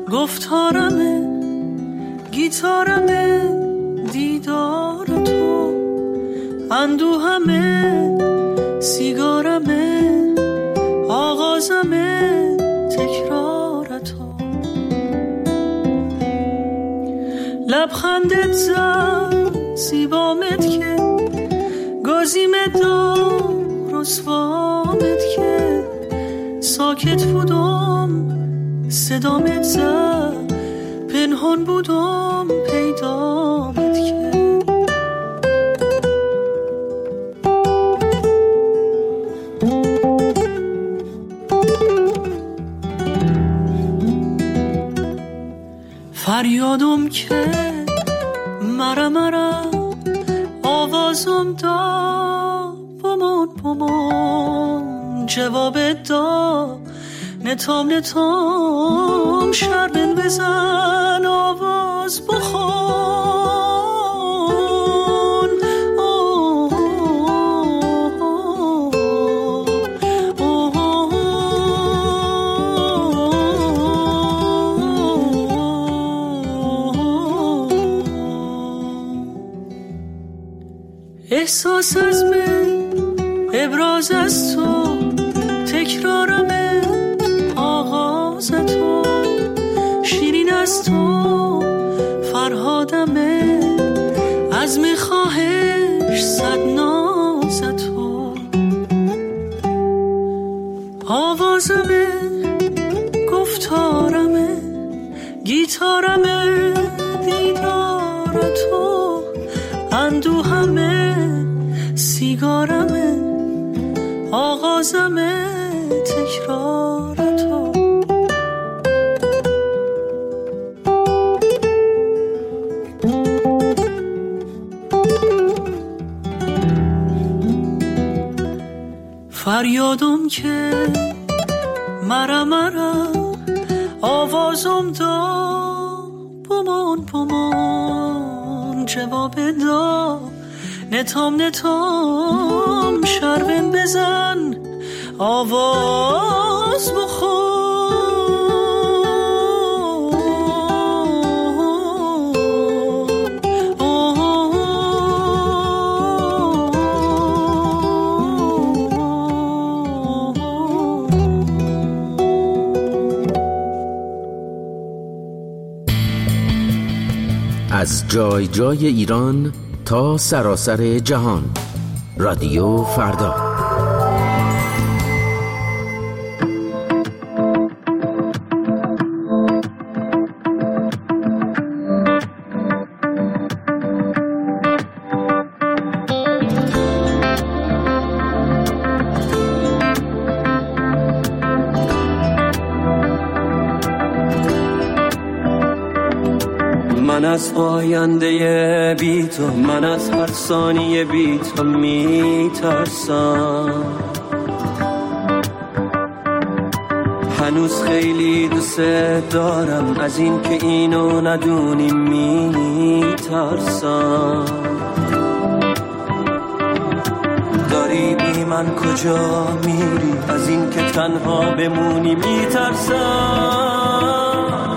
گفتارمه گیتارمه دیدار تو، اندوهمه سیگارمه آغازمه تکرار تو. لبخندت زد زیبامت که گازیمت دار رسوامت که ساکت بودم صدامت زد پنهان بودم پیدامت که فریادم که مرا آوازم دا بمان جواب دا نتام شربن بزن آواز بخون. احساس از من ابراز از تو تکرارمه آغاز تو، شیرین از تو فرهادمه عزم خواهش صد ناز تو. آوازمه گفتارمه گیتارمه دیدار تو، اندوهمه سیگارمه آغازمه تکرار تو. فریادم که مرا آوازم دا بمان جواب دا نتام شربن بزن آواز بخون. از جای جای ایران تا سراسر جهان، رادیو فردا. من از آینده بی تو، من از هر ثانیه بی تو میترسم. هنوز خیلی دوست دارم، از این که اینو ندونی میترسم. داری بی من کجا میری، از این که تنها بمونی میترسم.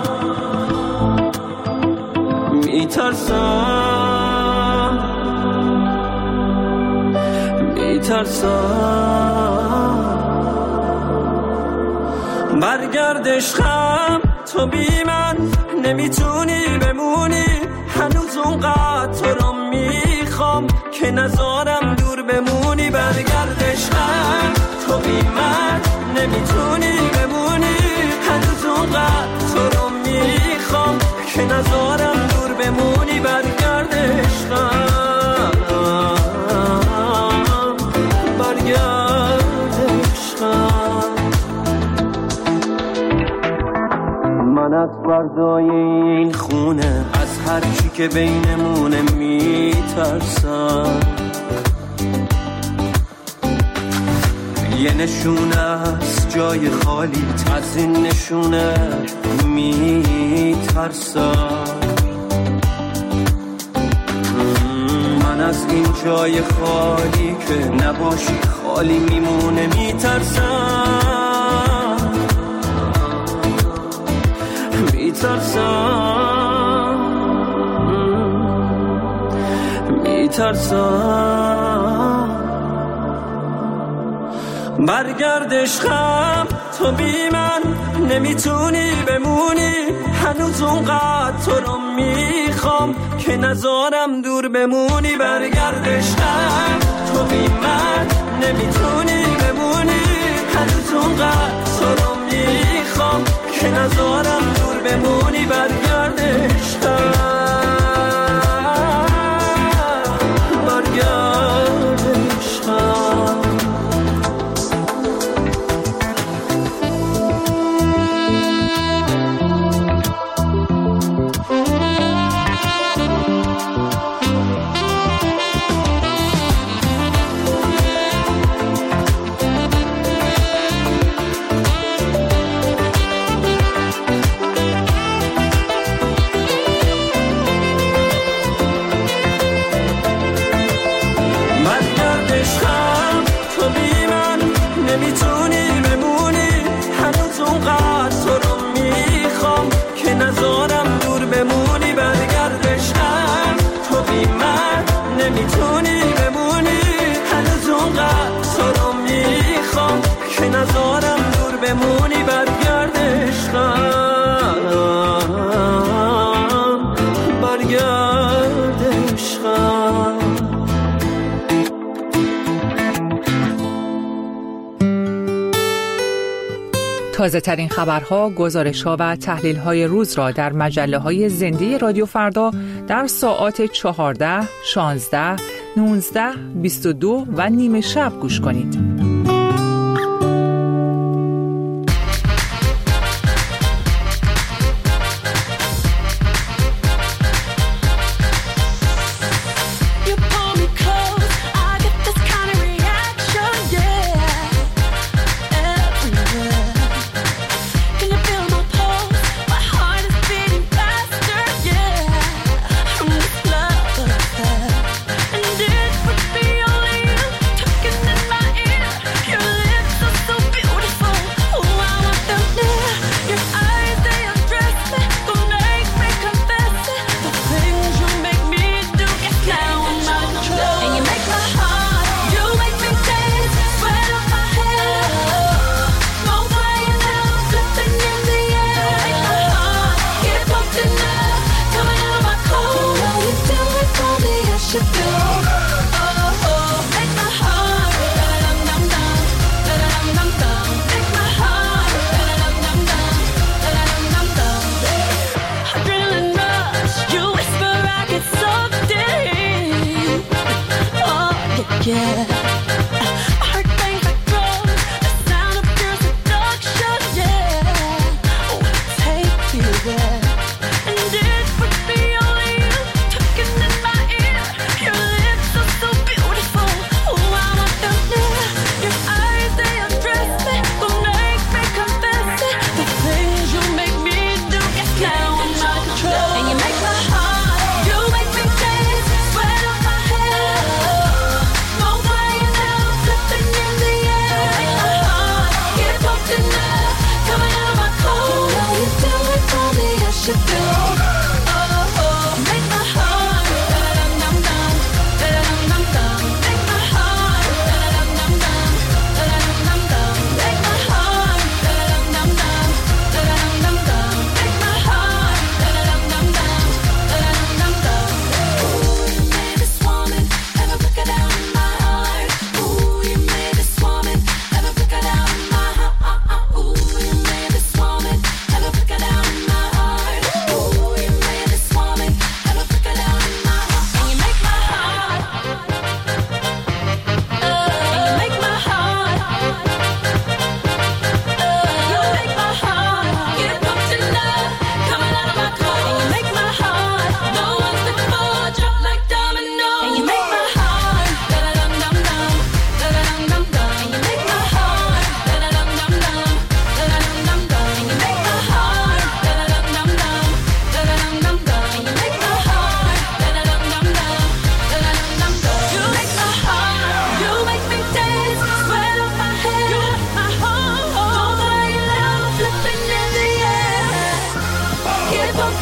برگرد عشقم، تو بی من نمیتونی بمونی. هنوز اونقدر تو رو میخوام که نذارم دور بمونی. برگرد عشقم، تو بی من نمیتونی بمونی. هنوز اونقدر تو رو میخوام که نذارم دور بمونی. برگرد عشقم، برگرد عشقم. من از فردای این خونه، از هر چی که بینمونه میترسم. یه نشونه از جای خالی، از این نشونه میترسم. من از این جای خالی که نباشی خالی میمونه میترسم. میترسم برگرد عشقم، تو بی من نمیتونی بمونی، هنوز اونقدر تو رو میخوام که نذارم دور بمونی. برگرد عشقم، تو بی من نمیتونی بمونی، هنوز اونقدر تو رو میخوام که نذارم دور بمونی. برگرد عشقم، تازه ترین خبرها، گزارش‌ها و تحلیل‌های روز را در مجله‌های زنده رادیو فردا در ساعات 14، 16، 19، 22 و نیمه شب گوش کنید.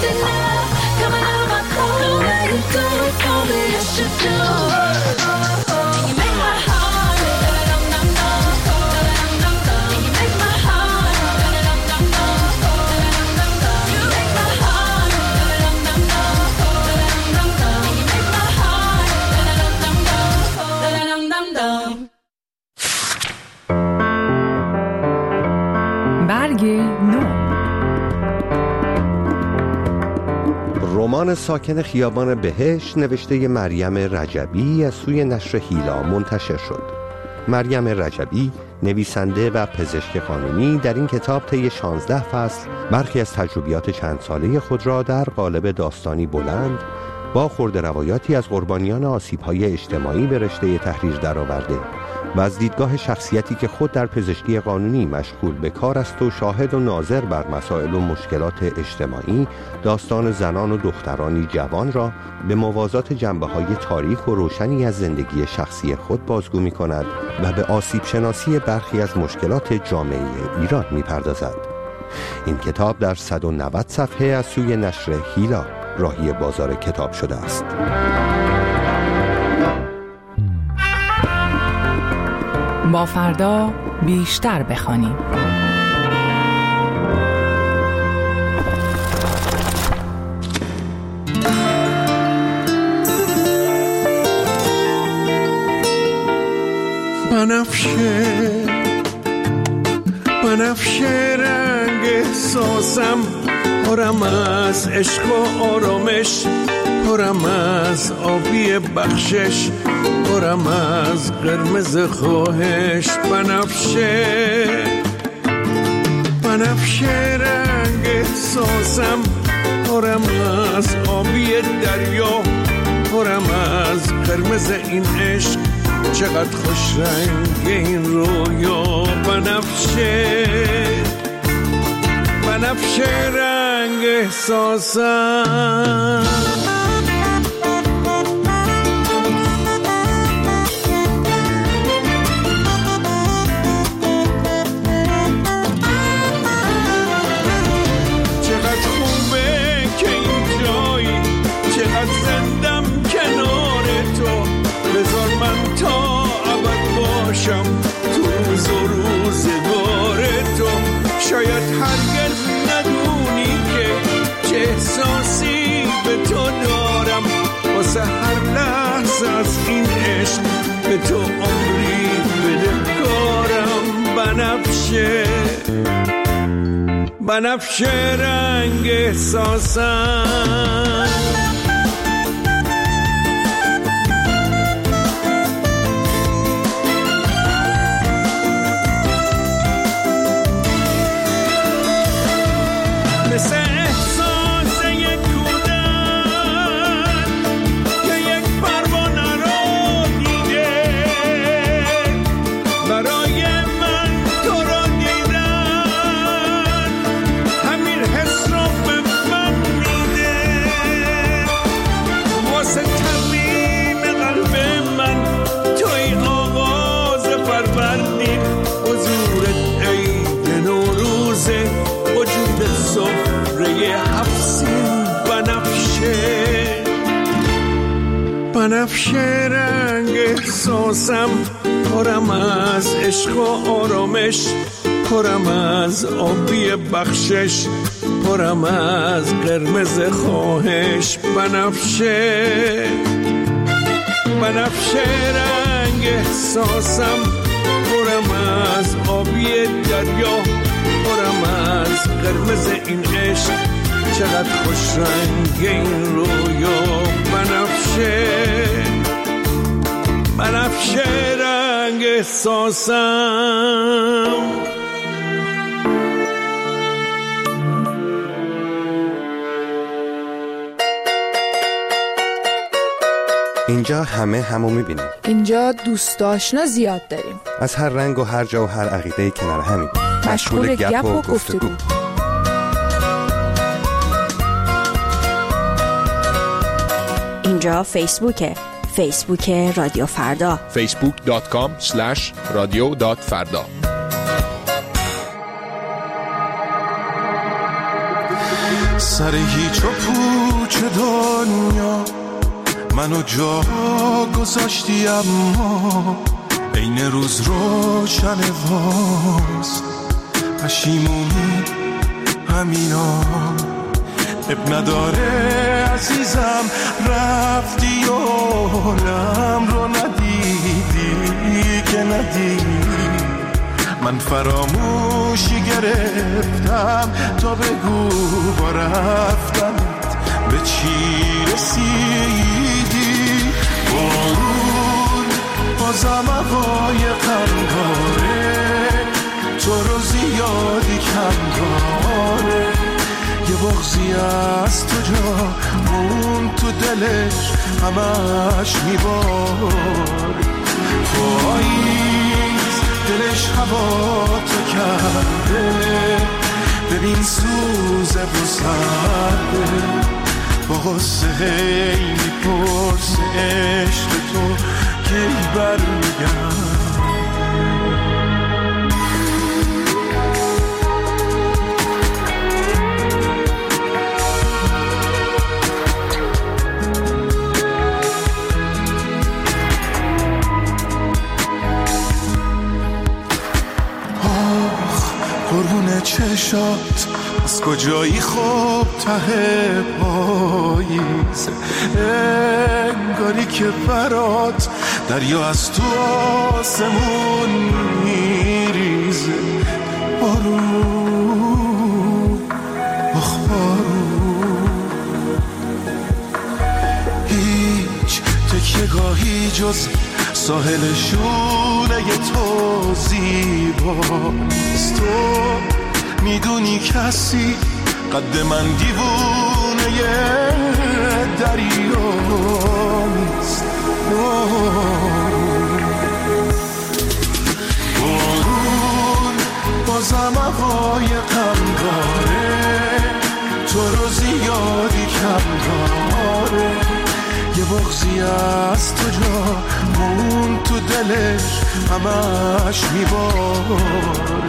enough. Coming out of my core, the way you do it for me, yes you do. And you make my heart da-da-dum-dum-dum, da-da-dum-dum-dum. And you make my heart da-da-dum-dum-dum, da-da-dum-dum-dum. You make my heart da-da-dum-dum-dum, da-da-dum-dum-dum. And you make my heart da-da-dum-dum-dum, da-da-dum-dum-dum. برگ نو. رمان ساکن خیابان بهشت نوشته مریم رجبی از سوی نشر هیلا منتشر شد. مریم رجبی نویسنده و پزشک قانونی در این کتاب طی 16 فصل برخی از تجربیات چند ساله خود را در قالب داستانی بلند با خرده روایاتی از قربانیان آسیب‌های اجتماعی به رشته تحریر درآورده و از دیدگاه شخصیتی که خود در پزشکی قانونی مشغول به کار است و شاهد و ناظر بر مسائل و مشکلات اجتماعی، داستان زنان و دخترانی جوان را به موازات جنبه‌های تاریک و روشنی از زندگی شخصی خود بازگو می‌کند و به آسیب شناسی برخی از مشکلات جامعه ایران می‌پردازد. این کتاب در 190 صفحه از سوی نشر هیلا راهی بازار کتاب شده است. با فردا بیشتر بخوانیم. بنفشه رنگ احساسم، پرم از عشق و آرامش، پرم از آبی بخشش، پرم از قرمز خواهش. بنفشه رنگ احساسم، پرم از آبی دریا، پرم از قرمز این عشق، چقدر خوش رنگ این رویا. بنفشه رنگ احساسم. چقدر خوبه که این جایی، چقدر زندم کنار تو. بذار من تا ابد باشم تو روز و روزگار تو. شاید هرگز ندونی که چه احساسی به تو دارم، واسه هر لحظه از این عشق به تو عمری بدهکارم. بنفشه رنگ احساسم. مثل احساس یک کودک که یک پروانه رو دیده، برای من تو رو دیدن همین حس رو به من میده. واسه ترمیم قلب من توی آغاز فروردین، حضورت عید نوروزه، وجود سفره هفسین. بنفشه رنگ احساسم، پرم از عشق و آرامش، پرم از آبی بخشش، پرم از قرمز خواهش. بنفشه رنگ احساسم، پرم از آبی دریا، پرم از قرمز این عشق، چقدر خوش رنگ این رویا. بنفشه رنگ احساسم. اینجا همه همو میبینیم. اینجا دوست آشنا زیاد داریم، از هر رنگ و هر جا و هر عقیده کنار همیم، مشغول گپ و گفتگو. اینجا فیسبوک رادیو فردا، facebook.com/radio.farda. سر هیچ و پوچ دنیا منو جا گذاشتی، اما این روز روشن واست پشیمونی همینا. اب نداره عزیزم رفتی و حالم رو ندیدی که ندیدی. من فراموشی گرفتم تا بگو با رفتنت به چی رسیدی. بارون بازم هوای قنداره تو رو زیادی کم داره. یه بغضی از تو جا مون تو دلش همش میبار. پاییز دلش هوا تو کرده، ببین سوزه و سرده. با غصه هی میپرس عشق تو کی برمیگرد. قربون چشات از کجایی خوب ته پاییز، انگاری که برات دریا از تو آسمون میریزه. بارون آخ بارون، هیچ تکیه‌گاهی جز ساحل شونه تو زیباست. تو میدونی کسی قد من دیوونه دریا نیست. بارون بازم هوای غم داره تو رو زیادی کم داره. یه بغضی از تو جا مون تو دلش همش میبار.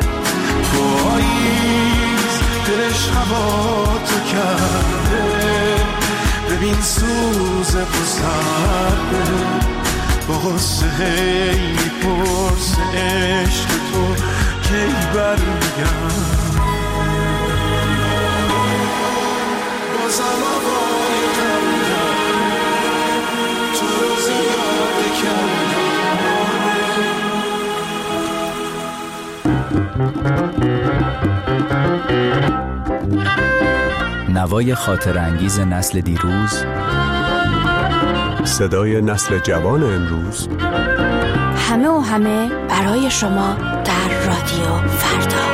پاییز دلش هوا تو کرده، ببین سوزه و سرده. با غصه هی میپرس عشق تو کی برمیگرد. بازم هوای غم داره تو رو زیادی کم نوای خاطر انگیز نسل دیروز، صدای نسل جوان امروز، همه و همه برای شما در رادیو فردا.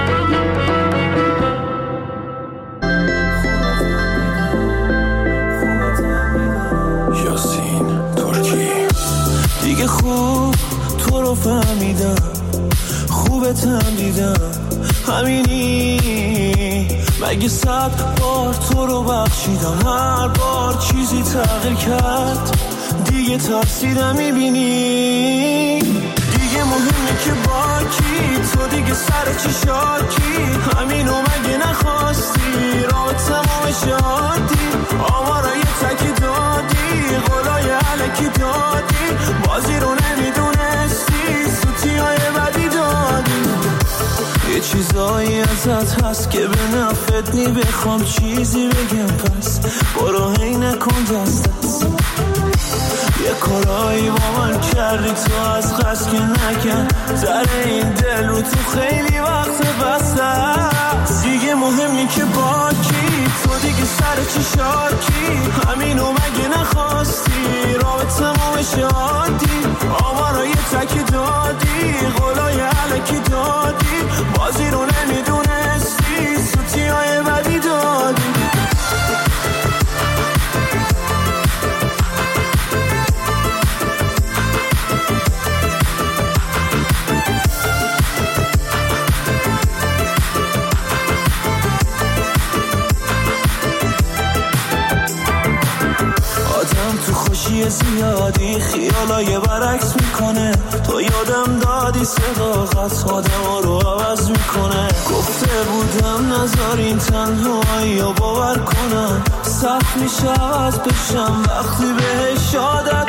یاسین ترکی. دیگه خوب تو رو فهمیدم، خوبتم دیدم، همینی. مگه 100 بار تو رو بخشیدم، هر بار چیزی تغییر کرد، دیگه ترسیدم میبینی. دیگه مهمه که با کی، تو دیگه سر چی شاکی، همینو مگه نخواستی، راه تمام شادی، آمارای تکی دادی، قولای علکی دادی، بازی رو نمیدونستی، سوتی های بدی دادی. یه چیزایی ازت هست که به نفت نی، بخوام چیزی بگم پس برو هی نکن دست دست. یه کارایی با من کردی تو از قصد که نکن، زر این دل رو تو خیلی وقت بسته است. دیگه مهمی که با کی، تو دیگه سر چی شاکی، همینو مگه نخواستی، راه تمام شادی، آمارای تکی دادی، قولای علکی دادی، بازی رو نمیدونستی، سوتی های بدی دادی. بارای زیادی خیالای برعکس میکنه. تو یادم دادی صداقت آدم رو عوض میکنه. گفته بودم نذارین تنهایی رو باور کنم. سخت میشه عوض بشم وقتی بهش عادت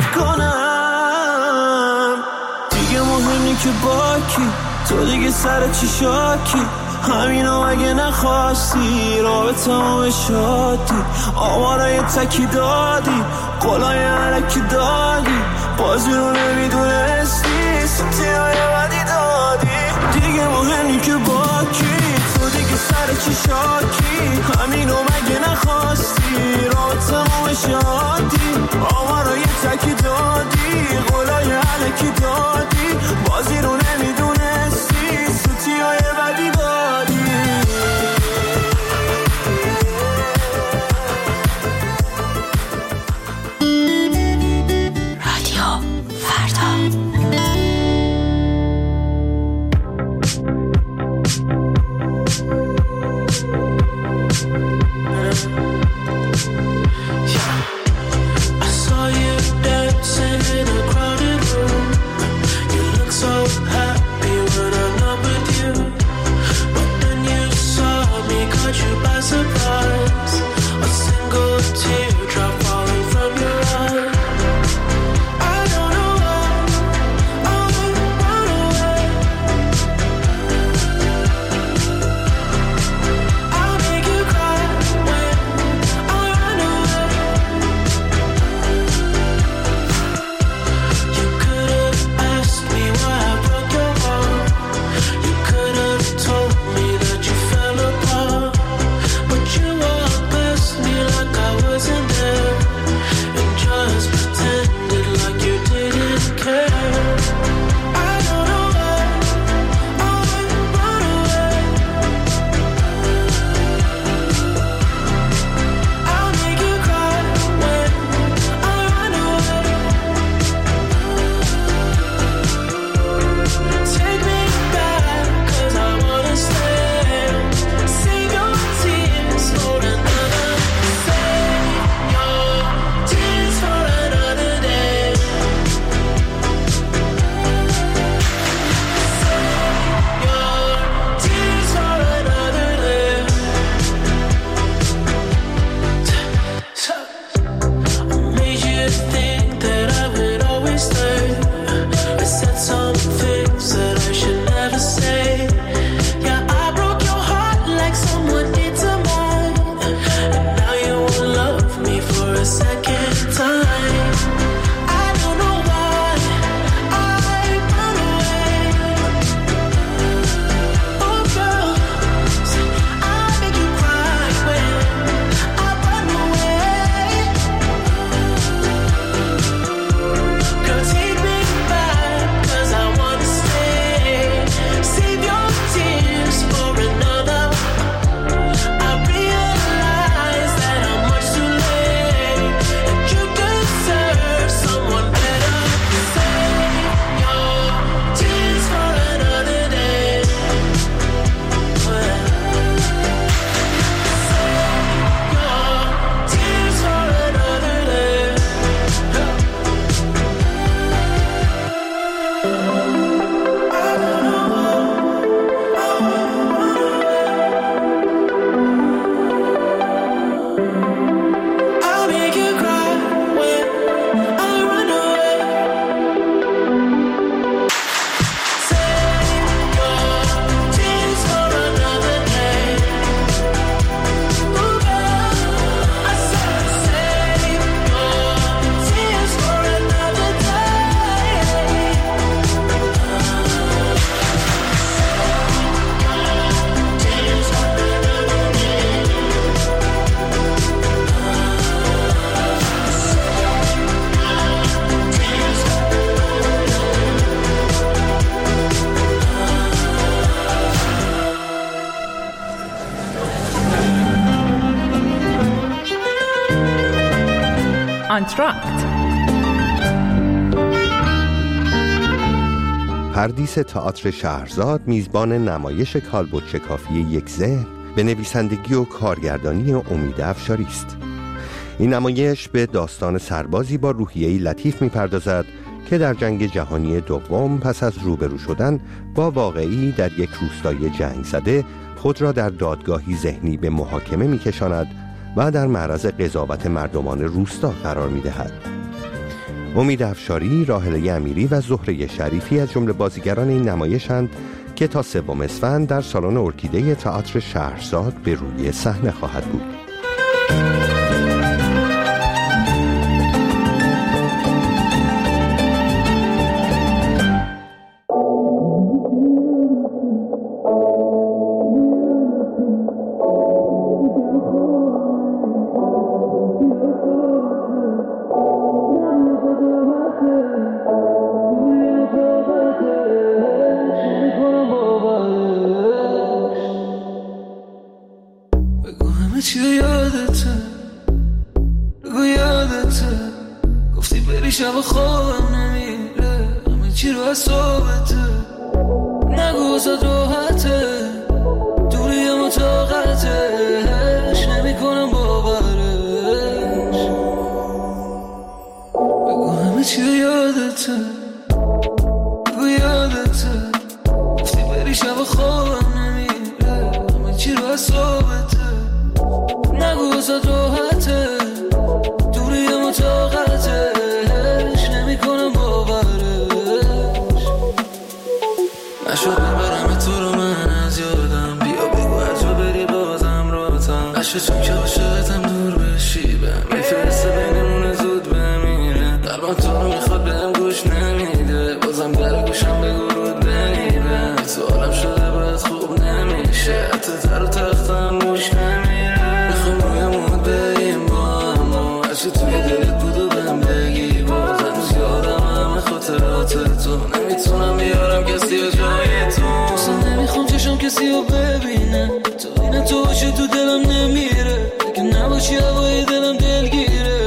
کنم. دیگه مهمی که با کی، تو دیگه سر چی شاکی. همینو اگه نخواستی رابطه‌مو شادی. آمارای تکی دادی، قولای علکی دادی. بازی رو نمیدونستی، سوتیای بدی دادی. دیگه مهمی که با کی، تو دیگه سر چی شاکی. همینو مگه نخواستی رابطه‌مو شادی. آمارای تکی دادی، قولای علکی دادی. بازی رو نمیدونستی، سوتیای بدی دادی. آنتراکت. پردیس تئاتر شهرزاد میزبان نمایش کالبدشکافی یک ذهن به نویسندگی و کارگردانی امید افشاری است. این نمایش به داستان سربازی با روحیه‌ای لطیف می‌پردازد که در جنگ جهانی دوم پس از روبرو شدن با واقعی در یک روستای جنگ زده خود را در دادگاهی ذهنی به محاکمه می‌کشاند و در معرض قضاوت مردمان روستا قرار می‌دهد. امید افشاری، راحله امیری و زهره شریفی از جمله بازیگران این نمایش‌اند که تا 3 اسفند در سالن ارکیده تئاتر شهرزاد به روی صحنه خواهد بود. چی یادته بگو یادته گفتی بری شب خوابم نمیره همه چی رو حسابته نگو زد راحته دوری اما طاقتش نمی کنم باورش بگو همه چی یادته بگو یادته گفتی بری شب خوابم نمیره همه چی رو حسابته نگو زد راحته دوری اما طاقتش نمی کنم باورش نشد ببرم تو رو من از یادم بیا بگو هر جا بری بازم راتم نشد چون که عاشقتم دور بشی بهم میفرسته بینمونه زود بمیره قلبم تو رو میخواد بهم گوش نمیده بازم در گوشم بگو رود بمیره تو عالم شده باید خوب نمیشه حتی تر و تختم گوش نمیره توی دلت بود و بهم بگی باز هنوز یادم همه خاطرات تو نمیتونم بیارم کسی و جای تو اصلا نمیخوام چشم کسی رو ببینه تو اینه تو باشه تو دلم نمیره اگه نباشی هوای دلم دلگیره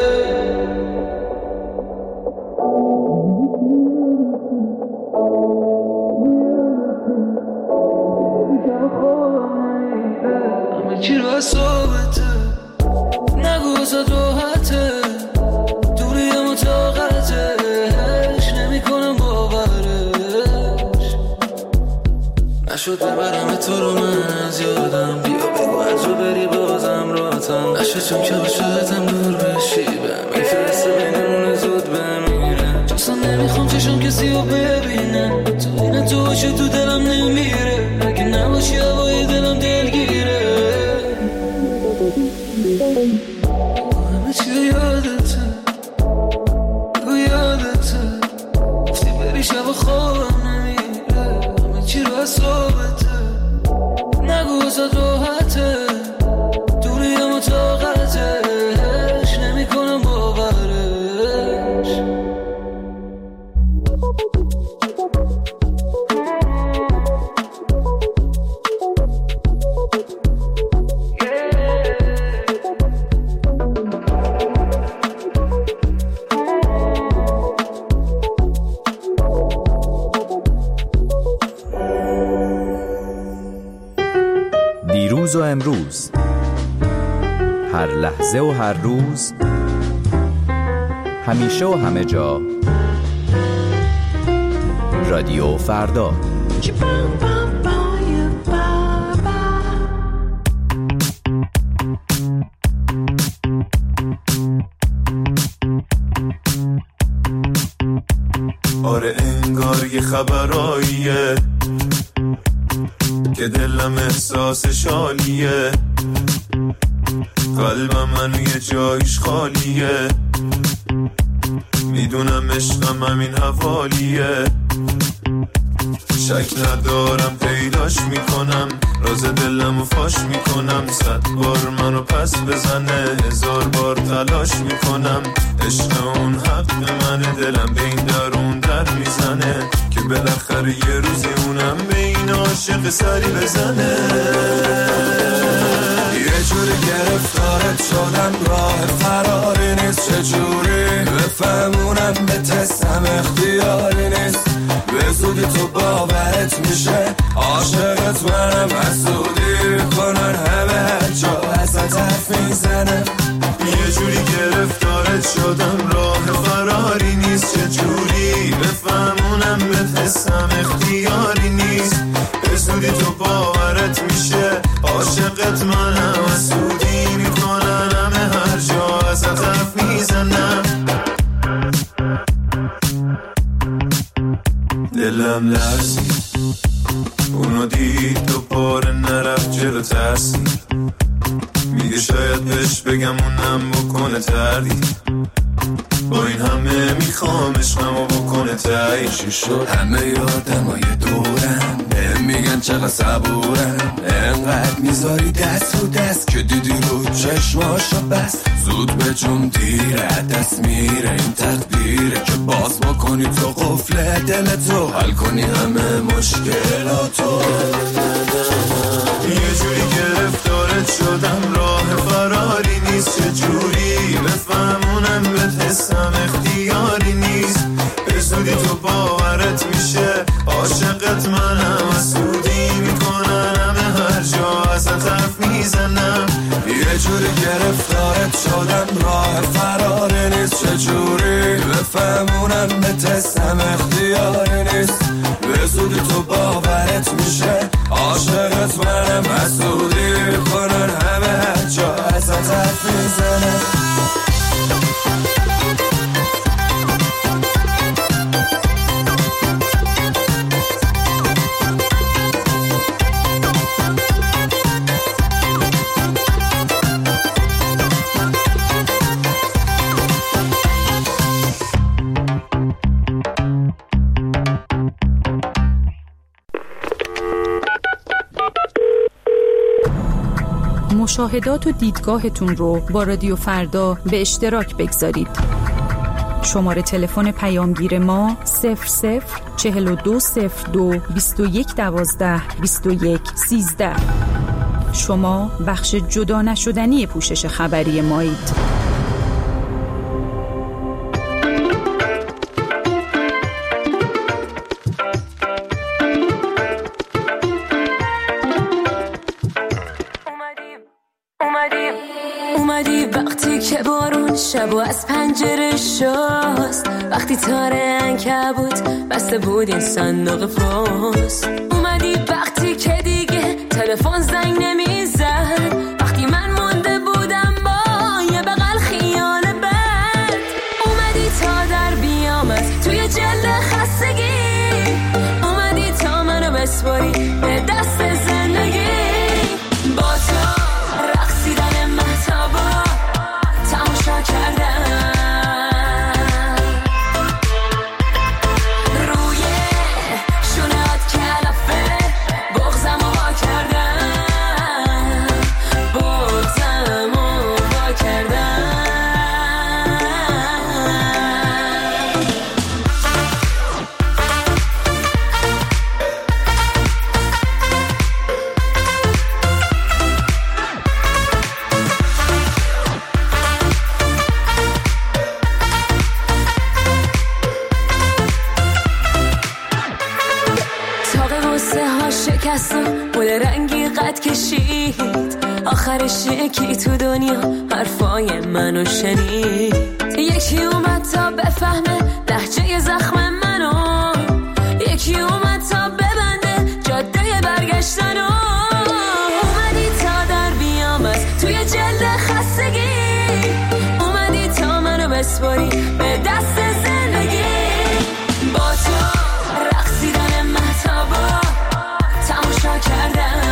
همه چی رو حسابته نگو زد راحته دوری اما طاقتش نمی کنم باورش نشد ببرم تو رو من از یادم بیا بگو هر جا بری بازم راتم نشد چون که عاشقتم دور بشی بهم میفرسته بینمونه زود بمیره اصلا نمیخوام چشم کسی رو ببینه تو اینه تو باشه تو دلم نمیره اگه نباشی هوای دلم دلگیره همه چی یادته بگو یادته گفتی بری شب خوابم نمیره همه چی رو حسابته نگو زد راحته دوری اما طاقتش نمی کنم باورش دیروز و امروز، هر لحظه و هر روز، همیشه و همه جا، رادیو فردا. آره انگار یه خبراییه که دلم احساس شالیه قلبم منو یه جایش خالیه میدونم عشقم همین حوالیه شک ندارم پیداش میکنم راز دلمو فاش میکنم 100 بار منو پس بزنه 1000 بار تلاش میکنم عشق اون حق منه دلم به این درون در میزنه که بالاخره یه روزی اونم به این عاشق سری بزنه یه جوری گرفتارت شدم راه فراری نیست چجوری بفهمونم به تستم اختیاری نیست به زودی تو باورت میشه عاشقت منم حسودی کنن همه هر جا ازت حرف میزنه یه جوری گرفتارت شدم راه فراری نیست، چه جوری بفهمونم بهت حسم اختیاری نیست. به زودی تو باورت میشه عاشقت منم، حسودی میکنن همه هر جا ازت حرف میزنم. دلم لرزید اونو دید دوباره نرفت جلو ترسید، میگه شاید بهش بگم اونم بکنه تردید، با این همه میخوام عشقمو بکنه تایید. چی شد؟ همه یادمای دورم میگن چقدر صبورم، انقدر میذاری دست رو دست که دیدی رو چشماشو بس. زود به جون دیره دست میره این تقدیره که باز بکنی تو قفل دلتو، حل کنی همه مشکلاتو. یه جوری گرفتارت شدم راه فراری نیست، چه جوری بفهمونم بهت حسم اختیاری نیست. به زودی تو باورت میشه عاشقت منم، حسودی میکنن همه هر جا ازت حرف میزنم. یه جوری گرفتارت شدم راه فراری نیست، چه جوری بفهمونم بهت حسم اختیاری نیست. به زودی تو باورت میشه عاشقت منم، حسودی میکنن همه هر جا ازت حرف میزنم. مشاهدات و دیدگاهتون رو با رادیو فردا به اشتراک بگذارید. شماره تلفن پیامگیر ما 00420221122113. شما بخش جدا نشدنی پوشش خبری مایید. اومدی وقتی که بارون شب و از پنجره شست، وقتی تاره عنکبوت بسته بود این صندوق پست. اومدی وقتی که دیگه تلفن زنگ نمیزد، وقتی من مونده بودم با یه بغل خیال بد. اومدی تا در بیامد توی جلد خستگی، اومدی تا منو بسپاری به دست زندگی. با تو رقصیدن مهتابا تماشا کردم، روی شونهات کلافه بغزم رو وا کردم، بغزم رو وا کردم. بود رنگی قد کشید، آخرش یکی تو دنیا حرفای منو شنید. یکی اومد تا بفهمه لهجه زخم منو، یکی اومد تا ببنده جاده برگشتنو. اومدی تا در بیامد توی جلد خستگی، اومدی تا منو بسپاری به دست زندگی. با تو رقصیدن مهتابا تماشا کردم،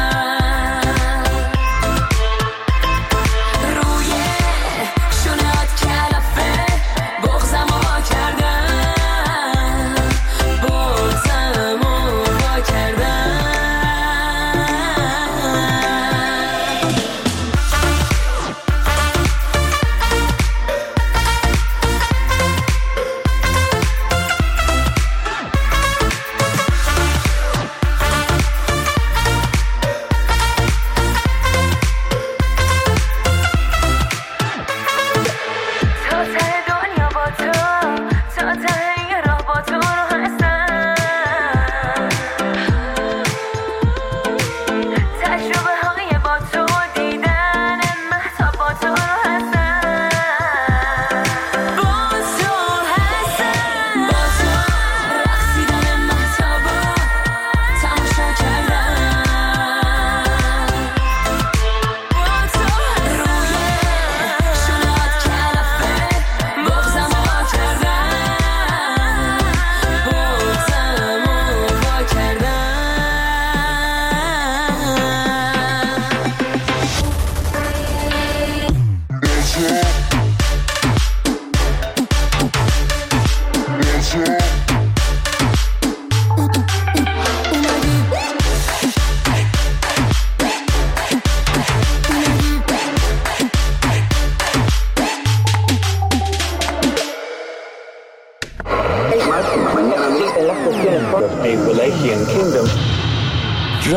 روی شونهات کلافه بغزم رو وا کردم، بغزم رو وا کردم.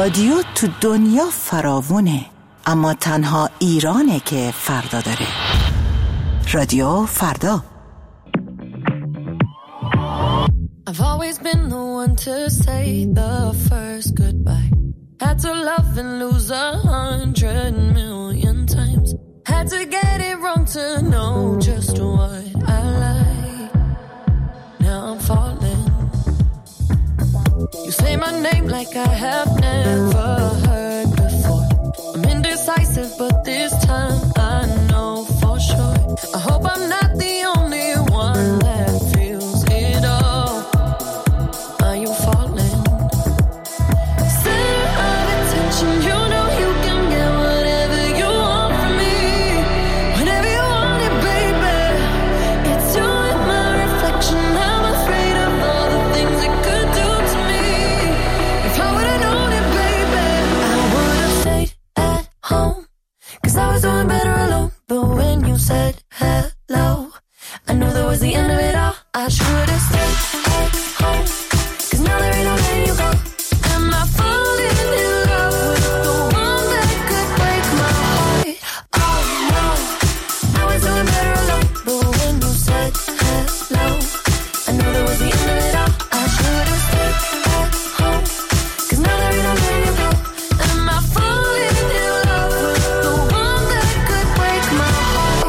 رادیو تو دنیا فراوونه، اما تنها ایرانه که فردا داره. رادیو فردا. I've always been the one to say the first goodbye. Had to love and lose 100 million times. Had to get it wrong to know just what I like. Now I'm falling. You say my name like I have never heard before. I'm indecisive, but this time I know for sure. I hope I'm not the only one that feels it all. Are you falling? Center of attention, you know you can get whatever you want from me. Whenever you want it, baby. It's you and my reflection. I'm afraid of all the things it could do to me. If I would've known it, baby, I would've stayed at home. 'Cause I was doing better alone. But when you said hello, I knew that was the end of it all. I should've stayed at home. 'Cause now there ain't no letting you go. Am I falling in love with the one that could break my heart? Oh no, I was doing better alone. But when you said hello, I knew that was the end of it all. I should've stayed at home. 'Cause now there ain't no letting you go. Am I falling in love with the one that could break my heart?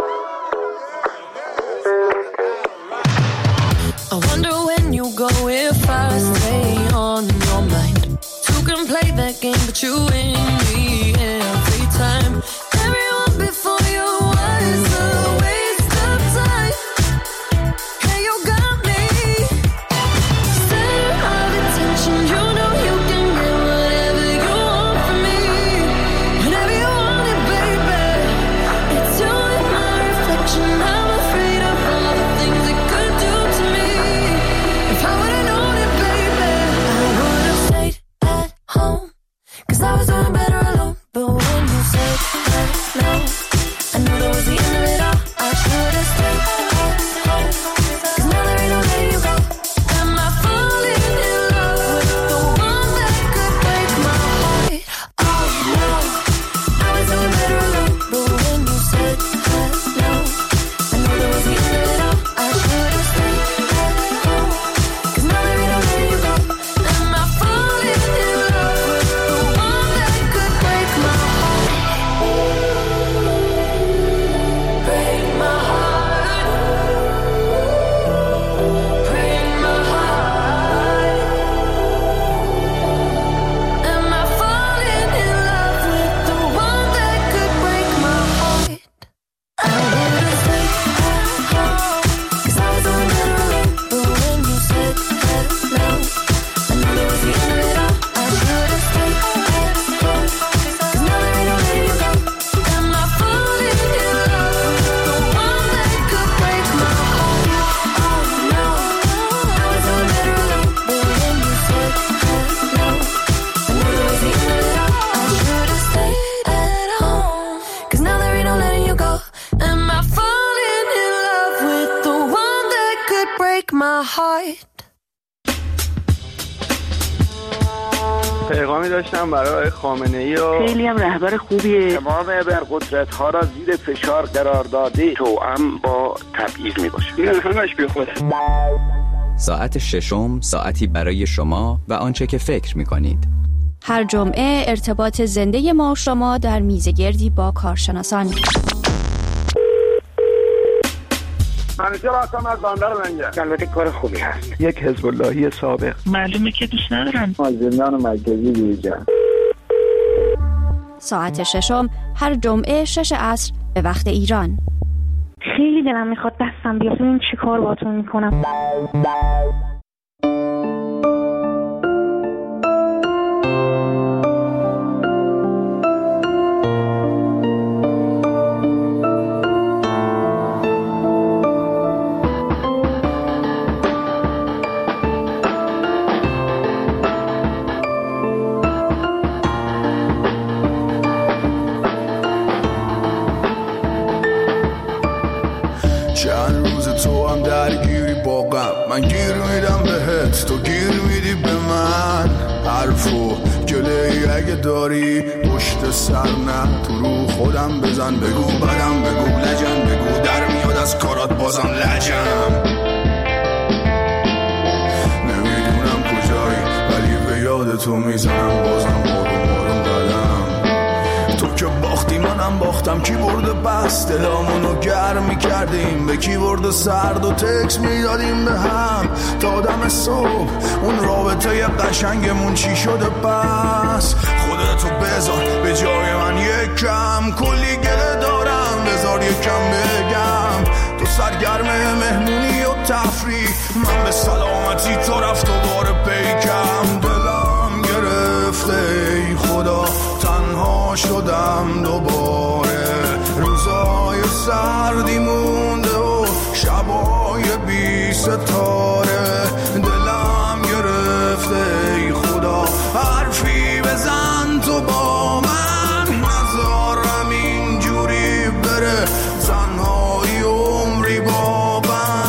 I wonder when you go if I stay on your mind. Two can play that game, but you win me every time. Everyone before you was a waste of time. Hey, you got me. Center of attention, you know you can get whatever you want from me. Whenever you want it, baby. It's you and my reflection. I'm afraid of all the things it could do to me. If I would've known it, baby, I would've stayed at home. 'Cause I was doing better alone. But when you said hello, I knew that was the end of it all. I should've stayed at home. 'Cause now there ain't no letting you go. Am I falling in love with the one that could break my heart? Oh no, I was doing better alone. But when you said hello, I knew that was the end of it all. I should've stayed at home. 'Cause now there ain't no letting you go. Am I falling in love with the one that could break my heart? Break my heart. Break my heart. Am I falling in love with the one that could break my heart? I would've stayed at home. 'Cause I was doing better alone. But when you said hello, I knew that was the end of it all. I should've stayed at home. 'Cause now there ain't no letting you go. Am I falling in love with the one that could break my heart? Oh no, I was doing better alone. But when you said hello, I knew that was the end of it all. I should've stayed at home. 'Cause now there ain't no letting you go. Am I falling in love with the one that could break my heart? پیغامی داشتم برای خامنه‌ای و خیلی هم رهبر خوبیه. تمام ابرقدرت‌ها را زیر فشار قرار داده. توأم با تبعیض میباشه. این همش بیخوده. ساعت ششم، ساعتی برای شما و آنچه که فکر می‌کنید. هر جمعه ارتباط زنده ما و شما در میزگردی با کارشناسان. منیجر هستم از بندر منجر. البته کار خوبی هست. یک حزب اللهی سابق. معلومه که دوست ندارم. از زندان مرکزی بیرون. ساعت ششم هر جمعه 6 عصر به وقت ایران. خیلی دلم میخواد دستم بیاد. این چی کار باتون میکنم؟ چند روز تو هم درگیری با غم، من گیر میدم بهت، تو گیر میدی به من. حرف و گله اگه داری پشت سر نه تو رو خودم بزن، بگو بدم بگو لجن، بگو در میاد از کارات بازم لجم. نمیدونم کجایی ولی به یاد تو میزنم بازم آروم قدم. تو که باختی منم باختم، کی برده پس دلامونو گرم میکردیم، به کی برده سرد و تکس میدادیم به هم تا دم صبح. اون رابطه قشنگمون چی شده پس؟ خودتو بذار به جای من یکم، کلی گله دارم بذار یکم بگم. تو سرگرم مهمونی و تفریح، من به سلامتی تو رفت دوباره پیکم. دلم گرفته ای خدا تنها شدم دوباره، روزای سردی مونده و شبای بی ستاره. دلم گرفته ای خدا حرفی بزن تو با من، نذارم اینجوری بره تنهایی عمری با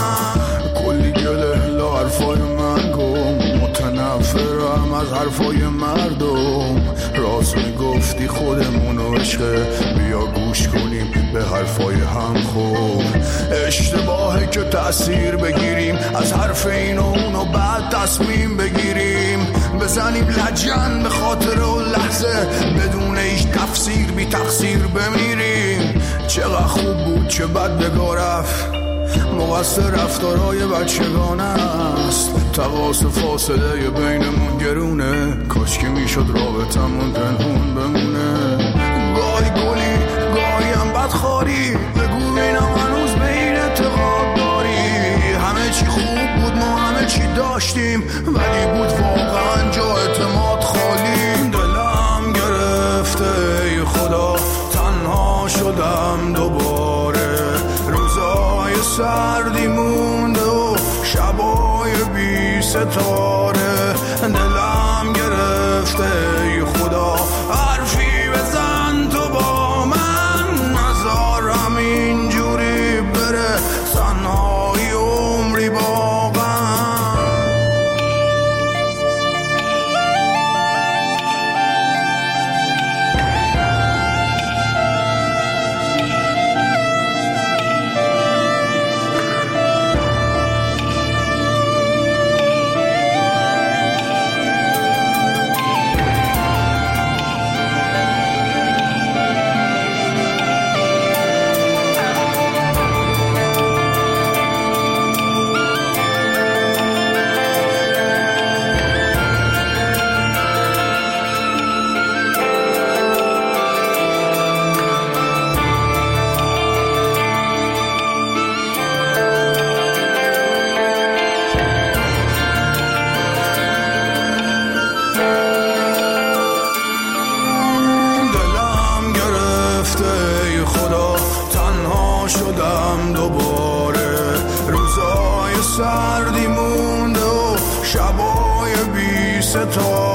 من. کلی گله لا حرفای من گم، متنفرم از حرفای مردم. راست میگفتی خودمونو عشقه، بیا گوش کنیم به حرفای هم. خوب اشتباهه که تأثیر بگیریم از حرف این و اون و بعد تصمیم بگیریم، بزنیم لجن به خاطر و لحظه بدون هیچ تفسیر بی تقصیر بمیریم. چقدر خوب بود چه بد بگا رفت، مقصر رفتارهای بچگانه است. تقاس فاصله بینمون گرونه، کاش که میشد رابطمون پنهون بمونه. گاهی گلی گاهی هم بدخواری، بگو بینم هنوز به این اعتقاد داری. همه چی خوب بود ما همه چی داشتیم، ولی بود واقعا جا اعتماد خالی. دلم گرفته ای خدا تنها شدم دوباره، روزای سردی مونده و شبای بی ستاره. دلم گرفته ای خدا حرفی بزن تو با من، نذارم اینجوری بره تنهایی عمری با من. شدم دوباره، روزای سردی مونده و شبای بی ستاره.